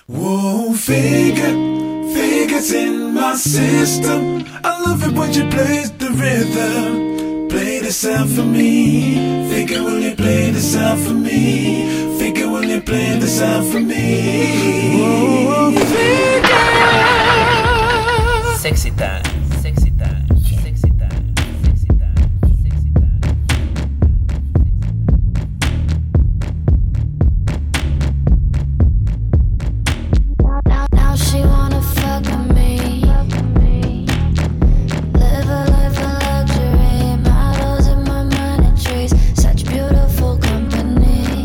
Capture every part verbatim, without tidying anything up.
Whoa, figure, figures in my system. I love it when you play the rhythm. Play this out for me. Figure, will you play this out for me? Figure, will you play this out for me? Whoa, figure. Sexy time, sexy time, sexy time, sexy time, sexy time. Now, now she wanna fuck with me. Live a life of luxury, models in my money trees, such beautiful company.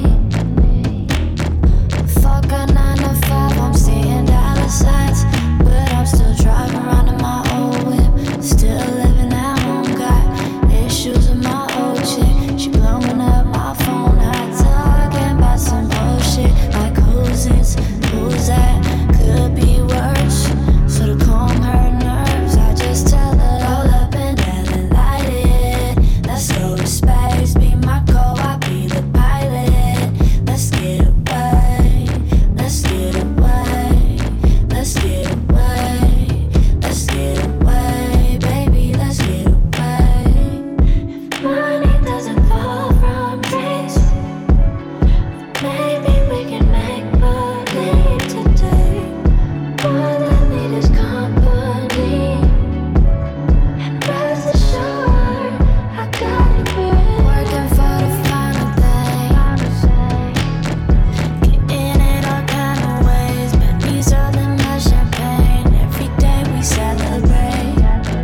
Fuck a nine to five, I'm seeing dollar signs, but I'm still driving around in my old whip, still living at home. Got issues with my old chick, she blowing up my phone, not talking about some bullshit like who's this, who's that. Could be worse, so to calm her nerves, I just tell her roll up and down and light it. Let's go to space, be my co-op, be the pilot. Let's get away, let's get away, let's get away, let's get away, baby, let's get away. Money doesn't fall from trees. Maybe we can make believe today. All I need is company, and rest assured I got it good. Working for the final thing, getting it all kind of ways, but me selling my champagne. Every day we celebrate.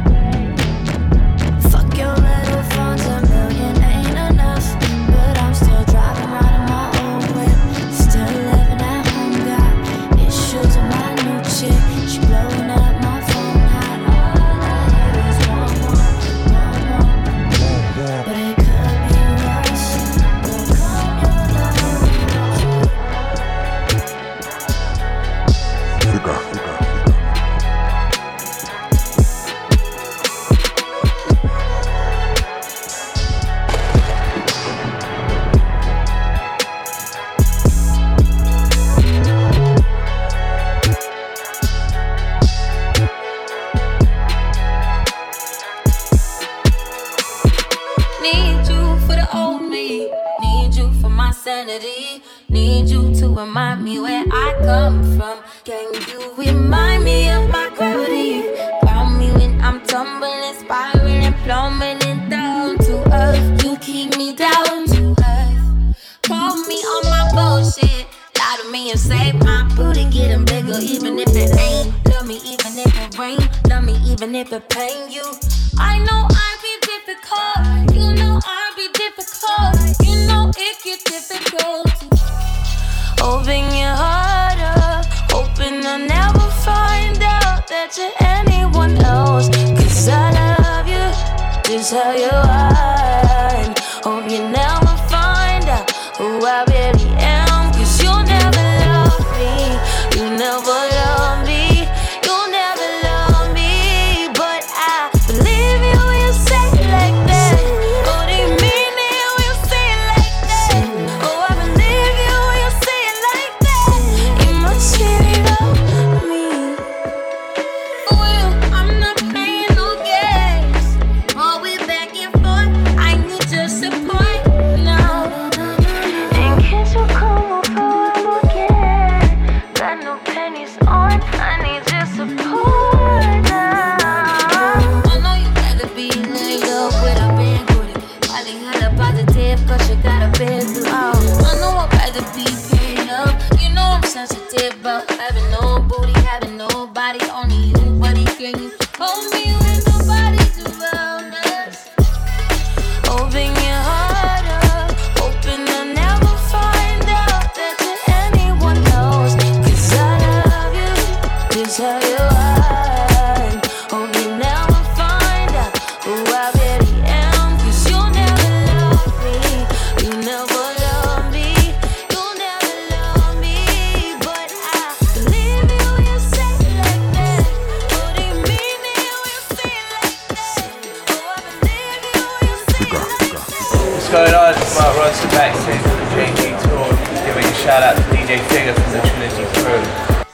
Fuck your little phones, a million ain't enough, but I'm still driving around in my old whip, still living at home. Got issues with my new chick, she blowing up my phone. Not all I hear is one more, one more, but it could be worse. Will come your love. Need you for the old me. Need you for my sanity. Need you to remind me where I come from. Can you remind me of my gravity? Ground me when I'm tumbling, spiraling, plummeting down to earth. You keep me down to earth. Call me on my bullshit. Lie to me and say my booty getting bigger, even if it ain't. Love me even if it rain. Love me even if it pain you. I know I be difficult. You know I be difficult. You know it get difficult. Open your heart up, hoping I'll never find out that you're anyone else. Cause I love you just how you are. Hope you never find out who I really am. Cause you'll never love me, you never love me, you'll never love me. But I believe you when you say it like that. Oh, do you mean it when you say it like that? Oh, I believe you when you say it like that. You must really love me. For real, I'm not playing no games. All we back and forth, I need your support now. And can't you come over again? Got no pennies on, I need your support now. I know you gotta be laid up with a big booty. Probably hella positive cause you got a big blue. I know I'd rather be paid up. You know I'm sensitive about having no booty, having nobody, only you. Buddy, can you hold me when nobody's around us? Open your heart up, hoping I'll never find out that you're anyone else. Cause I love you just how you are. Hope you never find out who I really am. Cause you'll never love me, you never love me, you'll never love me. But I believe you when you say it like that. Oh, do you mean it when you say it like that? Oh, I believe you when you say it like that. What's going on? It's Mark Ronson backstage on the J G Tour. Giving a shout out to D J Figure from the Trinity crew.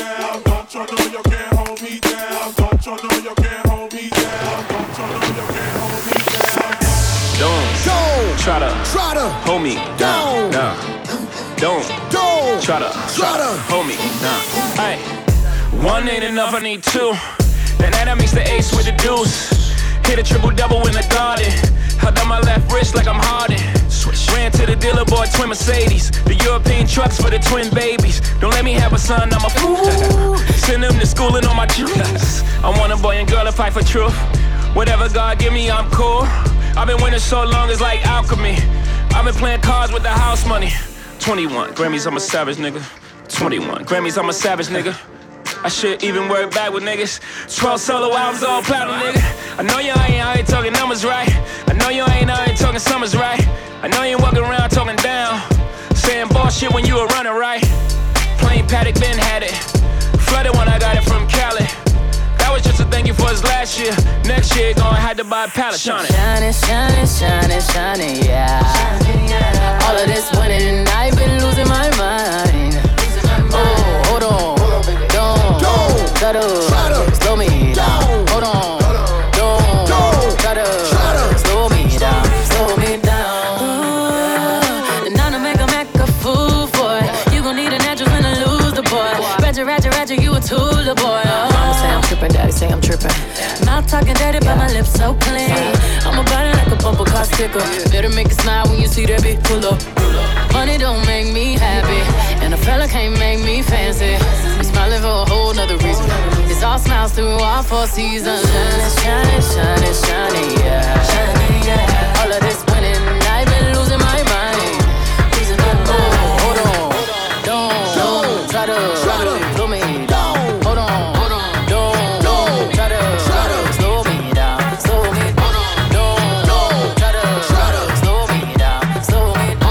down. Don't you know you can't hold me down? Don't you know you can't hold me down? Don't you know you can't hold me down? Don't, Don't try to, try to hold me down. down. Nah. Don't, Don't try to, try to hold me. Nah. Hey, one ain't enough, I need two. And then that makes the ace with the deuce. Hit a triple double in the garden. Held on my left wrist like I'm Harden. Ran to the dealer, bought twin Mercedes. The European trucks for the twin babies. Don't let me have a son, I'm a fool. Send them to school and on my juice. I want a boy and girl to fight for truth. Whatever God give me, I'm cool. I've been winning so long, it's like alchemy. I've been playing cards with the house money. twenty-one Grammys, I'm a savage nigga. twenty-one Grammys, I'm a savage nigga. I should even work back with niggas. twelve solo albums, all platinum, nigga. I know you ain't out here talking numbers right. I know you ain't out here talking summers right. I know you ain't walking around talking down, saying bullshit when you were running right. Plain Paddock, Ben had it. Flooded when I got it from Cali. That was just a thank you for his last year. Next year, gonna have to buy a pallet. Shining, shining, shining, shining, shining, yeah. Shining, yeah. All of this winning and I've been losing my mind. Oh, hold on, don't, don't try to slow me down. Hold on, don't, don't try to slow me down, slow me down. Ooh, and now to make a make a fool for it. You gon' need a natural and to lose the boy. Ratchet, ratchet, ratchet, you a tool, the boy. Oh. Mama say I'm trippin', daddy say I'm trippin'. Mouth talking dirty, but my lips so clean. I'm about it like a bumper car sticker. Better make it smile when you see that bitch pull up. Money don't make me happy, and a fella can't make me fancy. We smiling for a whole nother reason. It's all smiles through all four seasons. Shining, shining, shining, shining, yeah. Shining, yeah. All of this winning, I've been losing my mind. Losing my mind. Oh, hold on, don't, don't try to, try to slow me down. Hold on, hold on, don't, don't try to, try to slow me down, slow me down. Don't, don't try to, try to slow me down, slow me down.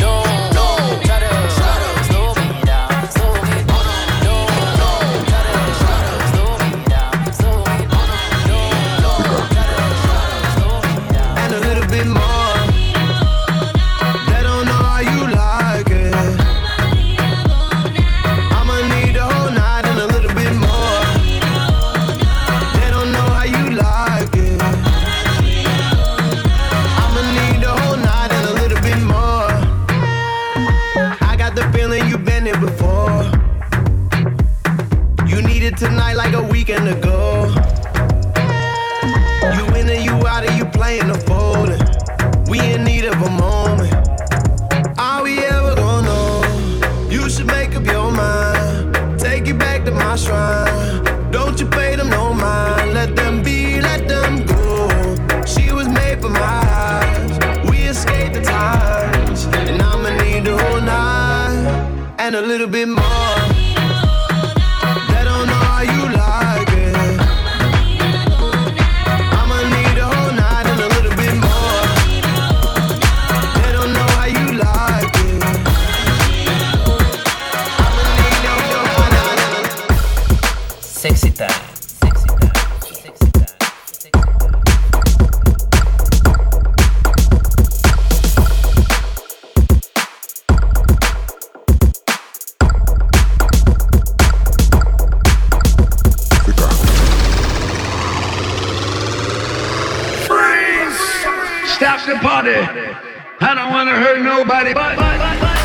Tonight like a weekend ago. You in and you out and you playing the folding. We in need of a moment. Are we ever gonna know? You should make up your mind. Take you back to my shrine. Don't you pay them no mind. Let them be, let them go. She was made for my eyes. We escaped the times. And I'ma need the whole night. And a little bit more. Sexy time, sexy time, sexy time, sexy time. Freeze! Stop the party. I don't wanna hurt nobody. But, but, but, but.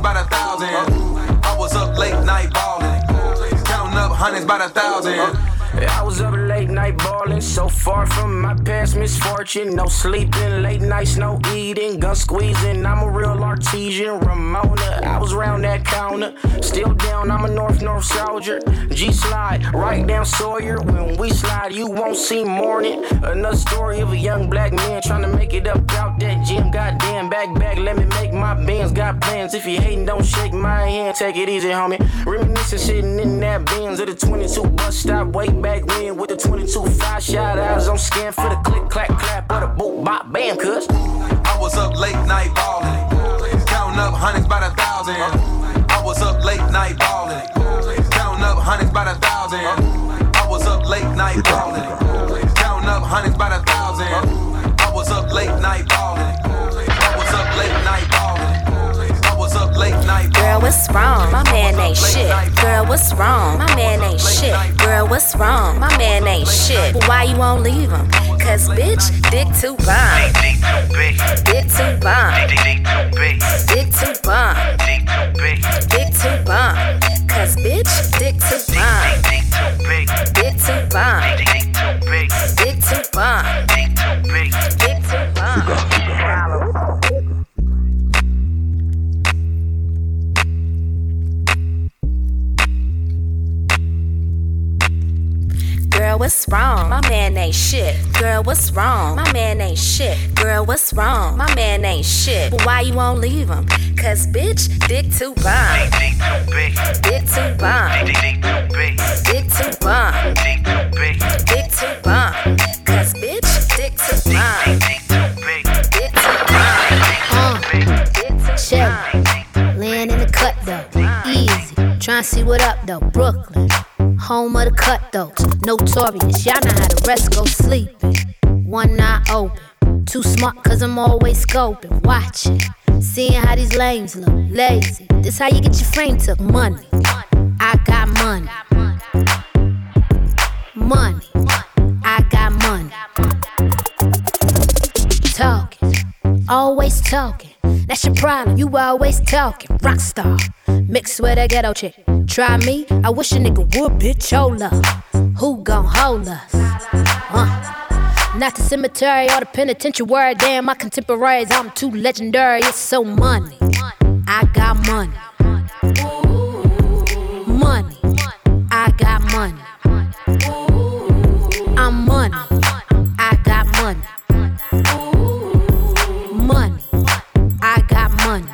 By the thousand, I was up late night ballin', so far from my past misfortune. No sleeping, late nights, no eating, gun squeezing. I'm a real artesian, Ramona. I was round that counter, still down. I'm a North North soldier. G slide right down Sawyer. When we slide, you won't see morning. Another story of a young black man trying to make it up out that gym. Goddamn, back back, let me make my bands. Got plans. If you hating, don't shake my hand. Take it easy, homie. Reminiscing, sitting in that Benz at the twenty-two bus stop way back when with the twenty-two five shot. Eyes on scan for the click, clack, clap, or the boot, bop, bam, cuz. I was up late night ballin', counting up hundreds by the thousand. I was up late night ballin', counting up hundreds by the thousand. I was up late night ballin', counting up hundreds by the thousand. I was up late night ballin', I was up late night ballin', I was up late night ballin'. Girl, what's wrong? My man ain't shit. Girl, what's wrong? My man ain't shit. Girl, what's wrong? My man ain't shit. But why you won't leave him? Cause bitch, dick too bomb. Dick too bomb. Dick too bomb. Dick too bomb. Cause bitch, dick too bomb. Dick too bomb. Dick too bomb. Dick too bomb. Girl, what's wrong? My man ain't shit. Girl, what's wrong? My man ain't shit. Girl, what's wrong? My man ain't shit. But why you won't leave him? Cause bitch, dick too bomb. Dick too bomb. Dick too bomb. Dick too bomb. Cause bitch, dick too bomb. Dick too bomb. Uh, chill. Laying in the cut though. Easy. Tryna see what up though. Brooklyn. Home of the cutthroats, notorious. Y'all know how the rest go sleeping. One eye open, too smart cause I'm always scoping. Watching, seeing how these lames look lazy. This how you get your frame took. Money, I got money. Money, I got money. Talking, always talking. That's your problem, you always talking. Rockstar, mixed with a ghetto chick. Try me, I wish a nigga would, bitch, hold up. Who gon' hold us? Uh, not the cemetery or the penitentiary. Damn, my contemporaries, I'm too legendary. It's so money, I got money. Money, I got money. I'm money, I got money. Money, I got money.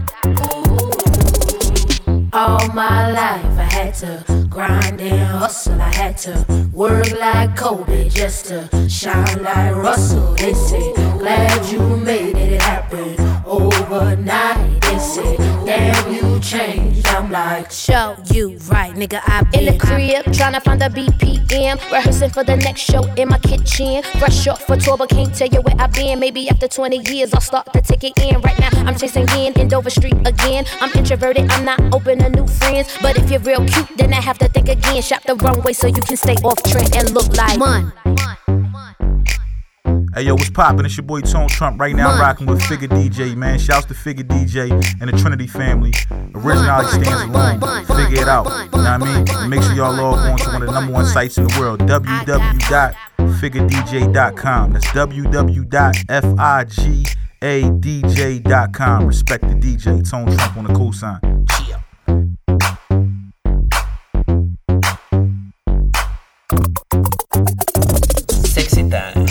All my life I had to grind and hustle. I had to work like Kobe just to shine like Russell. They say, glad you made it happen overnight. They say, damn, you changed. I'm like, show you right, nigga. I been in the crib tryna find the B P M, rehearsing for the next show in my kitchen. Fresh off for tour, but can't tell you where I've been. Maybe after twenty years I'll start to take it in. Right now I'm chasing in in Dover Street again. I'm introverted, I'm not open to new friends. But if you're real cute, then I have to think again. Shop the runway so you can stay off trend and look like money. Hey yo, what's poppin'? It's your boy Tone Trump. Right now I'm rocking with Figure D J, man. Shouts to Figure D J and the Trinity family. Originality stands alone. Figure it out. You know what I mean? And make sure y'all log on to one of the number one sites in the world, w w w dot figure d j dot com. That's w w w dot figure d j dot com. Respect the D J. Tone Trump on the cosign. Chill. Sexy time.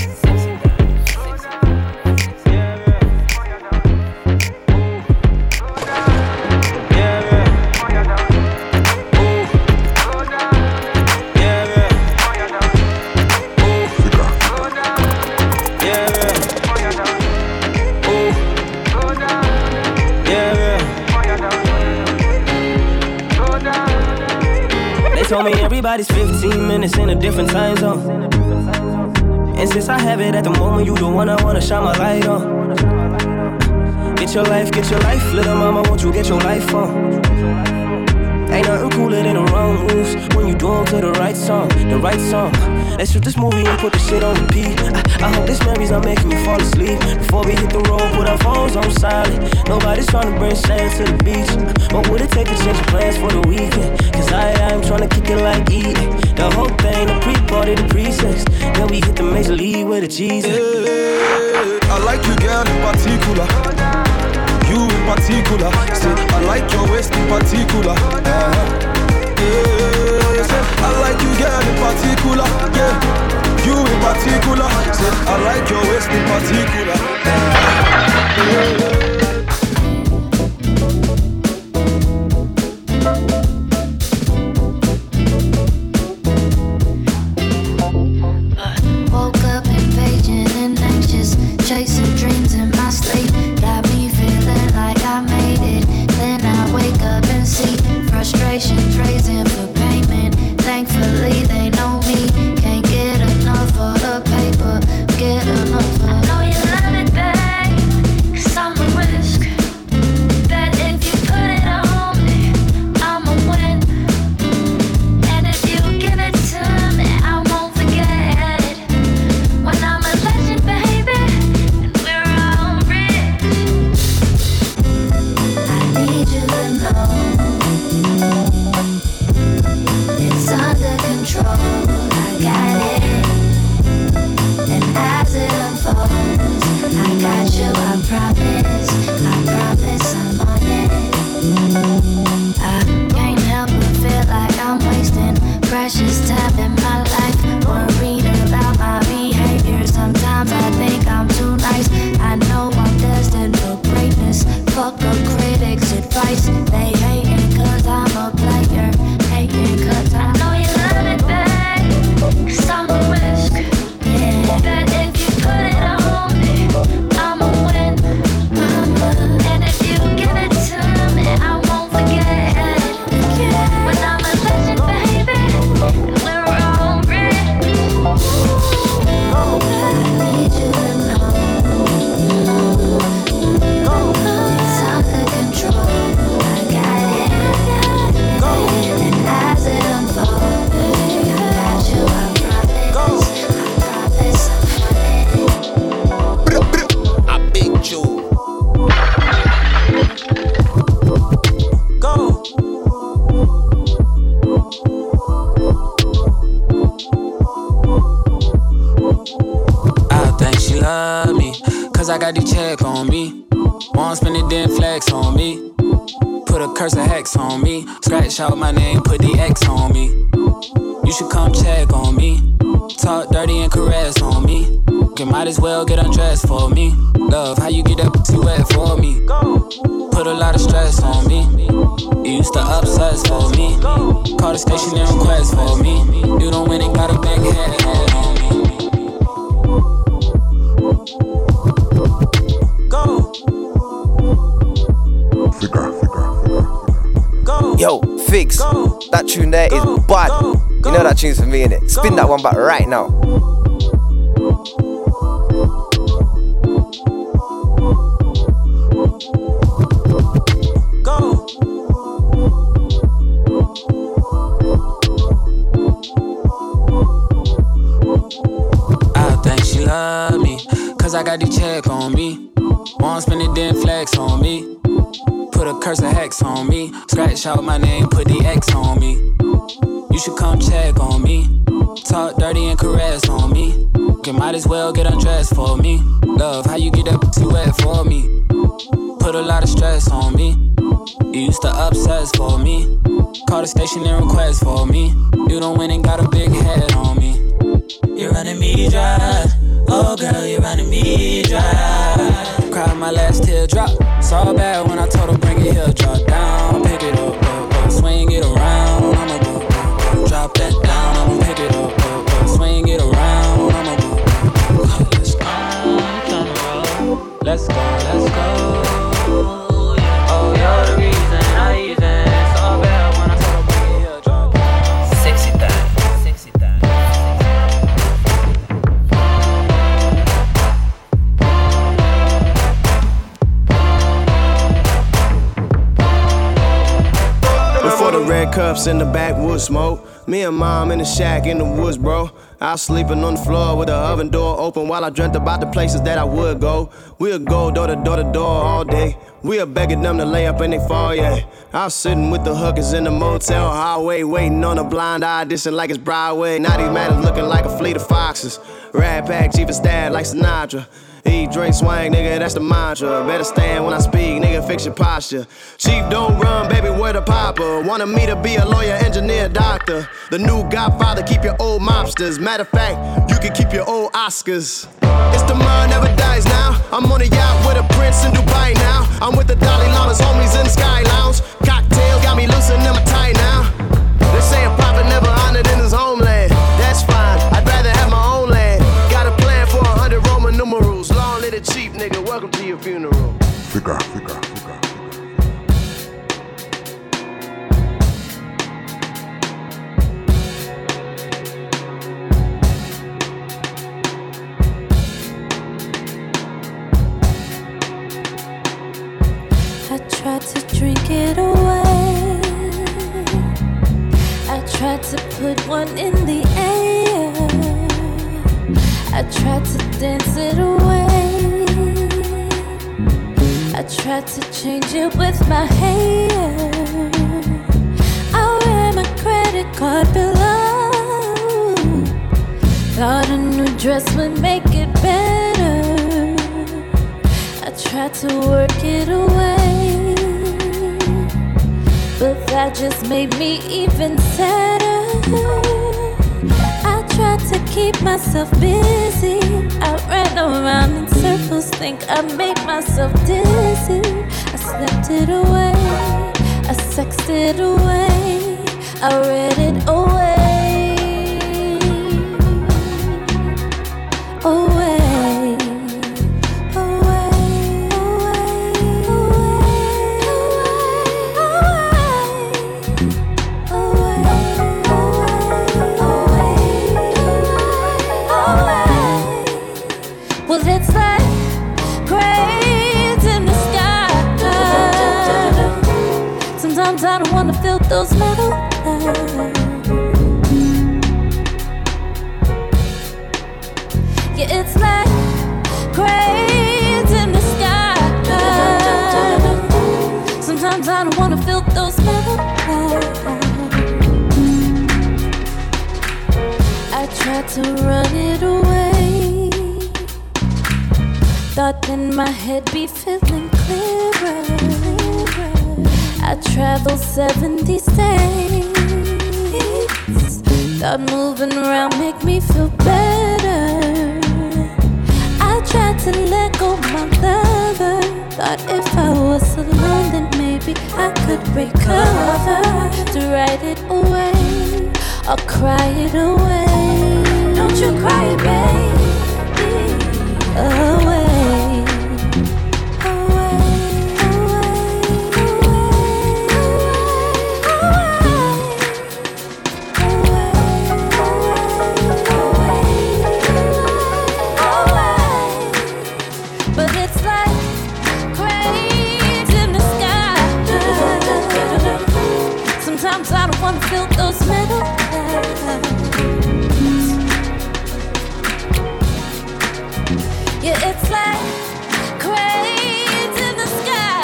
Told me everybody's fifteen minutes in a different time zone. And since I have it at the moment, you the one I wanna shine my light on. Get your life, get your life, little mama, won't you get your life on? Ain't nothing cooler than the wrong moves when you do them to the right song, the right song. Let's shoot this movie and put the shit on repeat. I, I hope this memory's not making you fall asleep. Before we hit the road, put our phones on silent. Nobody's trying to bring sand to the beach. What would it take to change your plans for the weekend? Cause I am trying to kick it like eating. The whole thing, the pre with the cheese. I like you, girl, in particular. You in particular. Say, I like your waist in particular. Uh-huh. Yeah. Say, I like you, girl, in particular. Yeah. You in particular. Say, I like your waist in particular. Uh-huh. Chasing dreams in my sleep, got me feeling like I made it. Then I wake up and see frustrations raising for payment. Thankfully they know me, can't get enough of the paper, get enough of. I know you love it, babe, 'cause I'm a risk. That if you put it on me, I'ma win. And if you give it to me, I won't forget it. When I'm a legend, baby. It's under control, I got it. And as it unfolds, I got you, I promise, I promise I'm on it. I can't help but feel like I'm wasting precious time in my life, worried about my behavior. Sometimes I think I'm too nice. I know I'm destined for greatness. Fuck a critic's advice. They hating 'cause I'm a player. Hating 'cause I know you love it, babe. 'Cause I'm a risk. Yeah. That if you put it on me, I'ma win. And if you give it to me, I won't forget it. When I'm a legend, baby, and we're all rich. I need you to know. It's under control. I got it. And as it unfolds, I got you, I promise. I promise I'm on it. I big you. Go. I think she love me, 'cause I got the check on me. Won't spend it, then flex on me. Put a curse of hex on me. Scratch out my name, put the X on me. You should come check on me. Talk dirty and caress on me. You might as well get undressed for me. Love, how you get that pussy wet for me. Put a lot of stress on me. You used to obsess for me. Call the station and request for me. You don't win and got a big head on me. Go. Yo, Figs, that tune there is bad. You know that tune's for me, innit? Spin that one back right now. Go. I think she love me, 'cause I got the check on me. Won't spend it, then flex on me. Put a curse of hex on me. Scratch out my name, put the X on me. You should come check on me. Talk dirty and caress on me. You might as well get undressed for me. Love, how you get that pussy wet for me. Put a lot of stress on me. You used to obsess for me. Call the station and request for me. You don't win and got a big head on me. You're running me dry. Oh girl, you're running me dry. Cried my last teardrop. Saw bad when I told her bring it here. Drop down, pick it up, up, up. Swing it around, I'ma go, go, go. Drop that down, I'ma pick it up, up, up. Swing it around, I'ma go, go, go. Let's go, let's go, let's go. Oh, you're the reason I even saw bad when I told her bring it here. Drop down. Sexy time, sexy time. Before the red cups in the backwoods smoke, Me and mom in the shack in the woods, bro. I was sleeping on the floor with the oven door open while I dreamt about the places that I would go. We'll go door to door to door all day. We'll begging them to lay up in they foyer. I was sitting with the hookers in the motel highway, waiting on a blind audition like it's Broadway. Now these matters looking like a fleet of foxes. Rat pack, chief of staff like Sinatra. Eat, drink, swang, nigga, that's the mantra. Better stand when I speak, nigga, fix your posture. Chief, don't run, baby, where the papa? Wanted me to be a lawyer, engineer, doctor. The new Godfather, keep your old mobsters. Matter of fact, you can keep your old Oscars. It's the mind never dies now. I'm on a yacht with a prince in Dubai now. I'm with the Dalai Lama's homies in the Sky Lounge. Cocktail got me loose and I'm tight now. They say a prophet never honored in his homeland. That's fine, I'd rather have my own land. Got a plan for a hundred Roman numerals. Long live the chief, nigga, welcome to your funeral. Fica, fica, fica. I tried to drink it away. I tried to put one in the air. I tried to dance it away. I tried to change it with my hair. I ran my credit card below. Thought a new dress would make it better. I tried to work it away, but that just made me even sadder. I tried to keep myself busy. I ran around in circles, think I made myself dizzy. I slept it away, I sexed it away, I read it away, away. I don't wanna feel those metal lines. Yeah, it's like cranes in the sky. Sometimes I don't wanna feel those metal lines. I tried to run it away. Thought then my head be feeling clearer. I traveled seventy states. Thought moving around make me feel better. I tried to let go my lover. Thought if I was alone then maybe I could recover. To write it away or cry it away. Don't you cry, baby, away. I don't wanna feel those metal lines. Yeah, it's like cranes in the sky.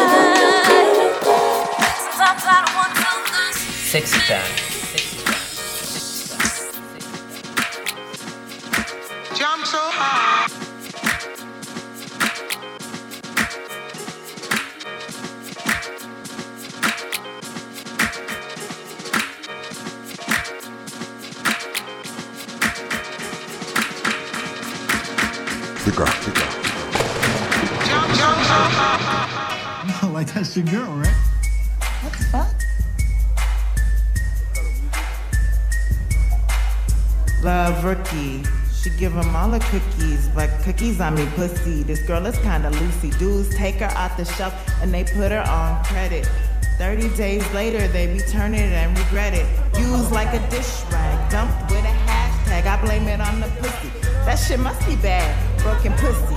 Sometimes I don't wanna feel those. Sexy time. Jump so high. Like that's your girl, right? What the fuck? Love Rookie. She give him all the cookies, but cookies on me pussy. This girl is kinda loosey. Dudes take her off the shelf and they put her on credit. thirty days later, they return it and regret it. Used like a dish rag, dumped with a hashtag. I blame it on the pussy. That shit must be bad. Broken pussy.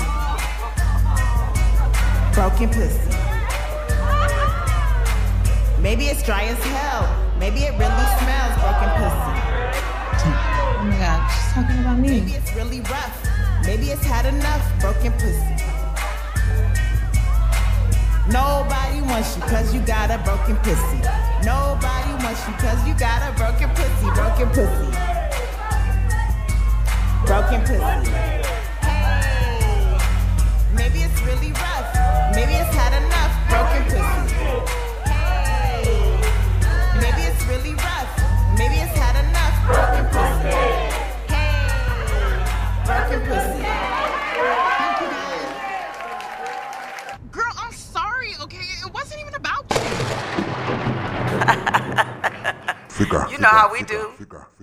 Broken pussy. Maybe it's dry as hell. Maybe it really smells broken pussy. Oh my God, she's talking about me. Maybe it's really rough. Maybe it's had enough broken pussy. Nobody wants you cause you got a broken pussy. Nobody wants you cause you got a broken pussy. Broken pussy. Broken pussy. Hey. Maybe it's really rough. Maybe it's had enough broken pussy. Hey. Maybe it's really rough. Maybe it's had enough broken pussy. Hey. Broken pussy. Girl, I'm sorry, okay? It wasn't even about you. You know how we do.